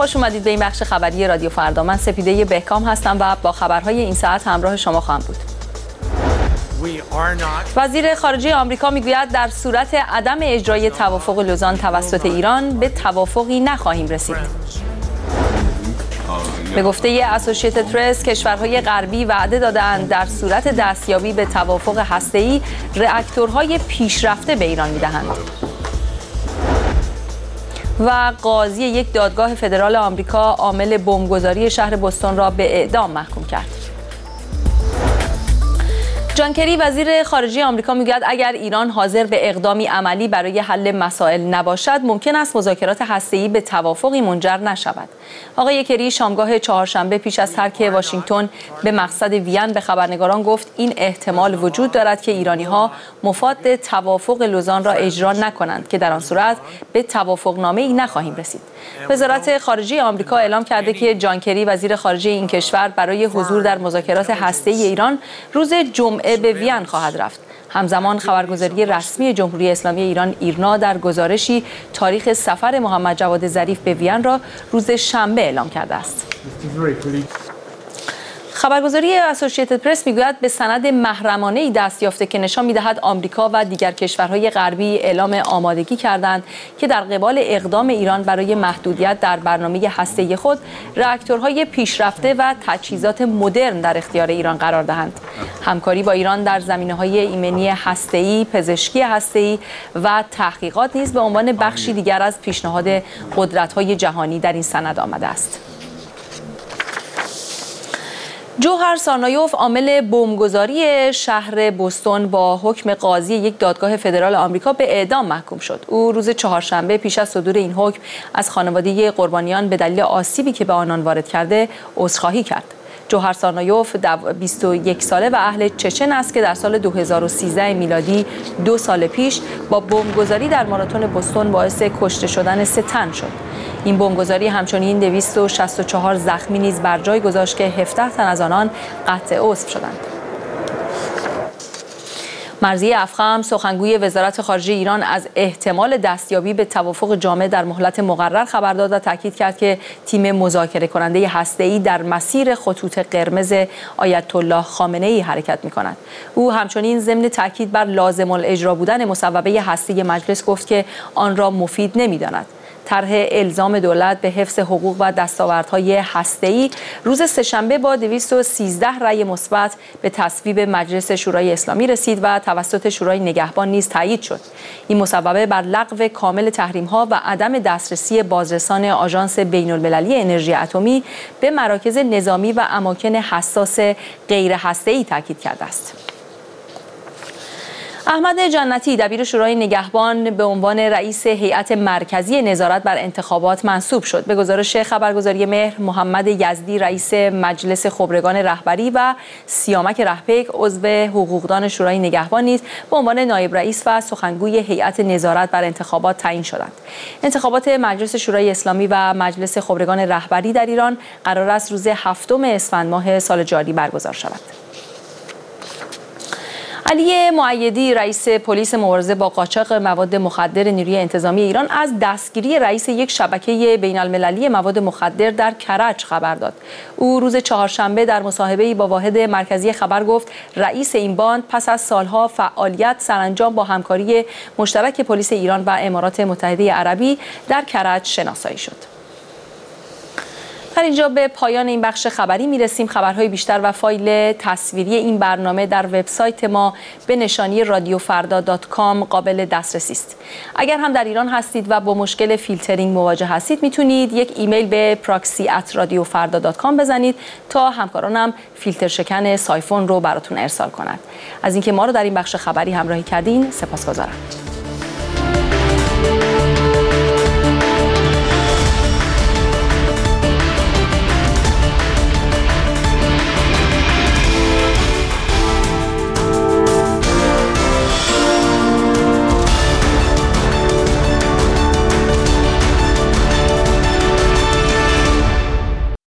خوش اومدید به این بخش خبری رادیو فردا. من سپیده بهکام هستم و با خبرهای این ساعت همراه شما خواهم بود. وزیر خارجه آمریکا میگوید در صورت عدم اجرای توافق لوزان توسط ایران به توافقی نخواهیم رسید. به گفته اسوسییتد پرس، کشورهای غربی وعده دادند در صورت دستیابی به توافق هسته‌ای راکتورهای پیشرفته به ایران میدهند. و قاضی یک دادگاه فدرال آمریکا عامل بمبگذاری شهر بوستون را به اعدام محکوم کرد. جان کری وزیر خارجه آمریکا میگوید اگر ایران حاضر به اقدامی عملی برای حل مسائل نباشد، ممکن است مذاکرات هسته‌ای به توافقی منجر نشود. آقای کری شامگاه چهارشنبه پیش از ترک واشنگتن به مقصد وین به خبرنگاران گفت این احتمال وجود دارد که ایرانی‌ها مفاد توافق لوزان را اجرا نکنند که در آن صورت به توافقنامه‌ای نخواهیم رسید. وزارت خارجه آمریکا اعلام کرده که جان کری وزیر خارجه این کشور برای حضور در مذاکرات هسته‌ای ایران روز جمعه به وین خواهد رفت. همزمان خبرگزاری رسمی جمهوری اسلامی ایران ایرنا در گزارشی تاریخ سفر محمد جواد ظریف به وین را روز شنبه اعلام کرده است. خبرگزاری اسوسییتد پرس میگوید به سند محرمانه‌ای دست یافته که نشان می‌دهد آمریکا و دیگر کشورهای غربی اعلام آمادگی کردند که در قبال اقدام ایران برای محدودیت در برنامه هسته‌ای خود راکتورهای پیشرفته و تجهیزات مدرن در اختیار ایران قرار دهند. همکاری با ایران در زمینه‌های ایمنی هسته‌ای، پزشکی هسته‌ای و تحقیقات نیز به عنوان بخشی دیگر از پیشنهاد قدرت‌های جهانی در این سند آمده است. جوهر سارنایوف عامل بمبگذاری شهر بوستون با حکم قاضی یک دادگاه فدرال آمریکا به اعدام محکوم شد. او روز چهارشنبه پیش از صدور این حکم از خانواده قربانیان به دلیل آسیبی که به آنان وارد کرده عذرخواهی کرد. جوهر سارنایوف 21 ساله و اهل چچن است که در سال 2013 میلادی 2 سال پیش با بمبگذاری در ماراتون بوستون باعث کشته شدن 3 تن شد. این بمبگذاری همچنین 264 زخمی نیز بر جای گذاشت که 17 تن از آنان قطع عضو شدند. مرضیه افخم سخنگوی وزارت خارجه ایران از احتمال دستیابی به توافق جامع در مهلت مقرر خبر داد و تاکید کرد که تیم مذاکره کننده هسته‌ای در مسیر خطوط قرمز آیت الله خامنه‌ای حرکت می‌کند. او همچنین ضمن تاکید بر لازم الاجرا بودن مصوبه هسته‌ای مجلس گفت که آن را مفید نمی‌داند. طرح الزام دولت به حفظ حقوق و دستاوردهای هسته‌ای روز سه‌شنبه با 213 رأی مثبت به تصویب مجلس شورای اسلامی رسید و توسط شورای نگهبان نیز تایید شد. این مصوبه بر لغو کامل تحریم‌ها و عدم دسترسی بازرسان آژانس بین‌المللی انرژی اتمی به مراکز نظامی و اماکن حساس غیر هسته‌ای تاکید کرده است. احمد جنتی دبیر شورای نگهبان به عنوان رئیس هیئت مرکزی نظارت بر انتخابات منصوب شد. به گزارش خبرگزاری مهر، محمد یزدی رئیس مجلس خبرگان رهبری و سیامک رهپیک عضو حقوقدان شورای نگهبان نیز به عنوان نایب رئیس و سخنگوی هیئت نظارت بر انتخابات تعیین شدند. انتخابات مجلس شورای اسلامی و مجلس خبرگان رهبری در ایران قرار است روز 7 اسفند ماه سال جاری برگزار شود. علی مؤیدی رئیس پلیس مبارزه با قاچاق مواد مخدر نیروی انتظامی ایران از دستگیری رئیس یک شبکه بین‌المللی مواد مخدر در کرج خبر داد. او روز چهارشنبه در مصاحبه‌ای با واحد مرکزی خبر گفت رئیس این باند پس از سالها فعالیت سرانجام با همکاری مشترک پلیس ایران و امارات متحده عربی در کرج شناسایی شد. در اینجا به پایان این بخش خبری میرسیم. خبرهای بیشتر و فایل تصویری این برنامه در وبسایت ما به نشانی radiofrda.com قابل دسترسی است. اگر هم در ایران هستید و با مشکل فیلترینگ مواجه هستید، میتونید یک ایمیل به proxy@radiofrda.com بزنید تا همکارانم فیلتر شکن سایفون رو براتون ارسال کنند. از اینکه ما رو در این بخش خبری همراهی کردین سپاسگزارم.